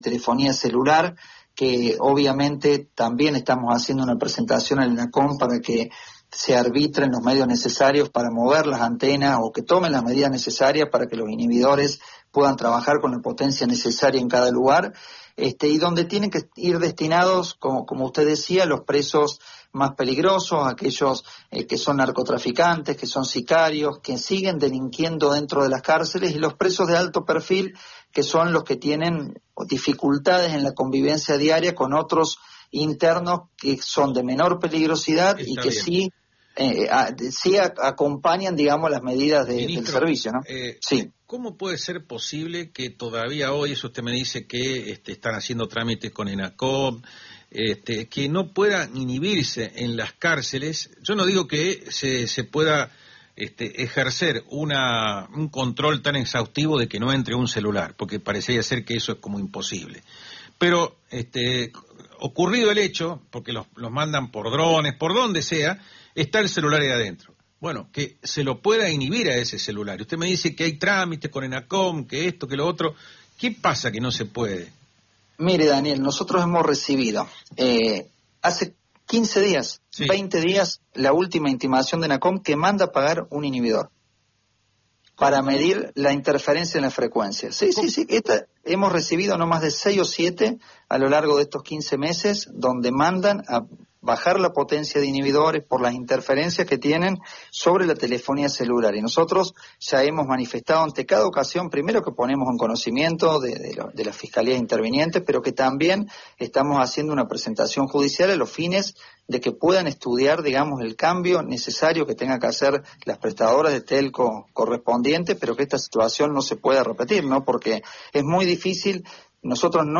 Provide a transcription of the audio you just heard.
telefonía celular, que obviamente también estamos haciendo una presentación al ENACOM para que se arbitren los medios necesarios para mover las antenas o que tomen las medidas necesarias para que los inhibidores puedan trabajar con la potencia necesaria en cada lugar, y donde tienen que ir destinados, como usted decía, los presos más peligrosos, aquellos que son narcotraficantes, que son sicarios, que siguen delinquiendo dentro de las cárceles, y los presos de alto perfil, que son los que tienen dificultades en la convivencia diaria con otros internos que son de menor peligrosidad. Está y que bien. Sí acompañan, digamos, las medidas del servicio, ¿no? Sí. ¿Cómo puede ser posible que todavía hoy, eso usted me dice que están haciendo trámites con ENACOM, que no puedan inhibirse en las cárceles? Yo no digo que se pueda ejercer un control tan exhaustivo de que no entre un celular, porque parecería ser que eso es como imposible. Pero ocurrido el hecho, porque los mandan por drones, por donde sea, está el celular ahí adentro. Bueno, que se lo pueda inhibir a ese celular. Y usted me dice que hay trámites con ENACOM, que esto, que lo otro. ¿Qué pasa que no se puede? Mire, Daniel, nosotros hemos recibido hace 15 días, sí, 20 días, la última intimación de ENACOM que manda a pagar un inhibidor para medir la interferencia en la frecuencia. Sí. Hemos recibido no más de 6 o 7 a lo largo de estos 15 meses, donde mandan a bajar la potencia de inhibidores por las interferencias que tienen sobre la telefonía celular. Y nosotros ya hemos manifestado ante cada ocasión, primero que ponemos en conocimiento de las fiscalías intervinientes, pero que también estamos haciendo una presentación judicial a los fines de que puedan estudiar, digamos, el cambio necesario que tengan que hacer las prestadoras de telco correspondientes, pero que esta situación no se pueda repetir, ¿no? Porque es muy difícil, nosotros no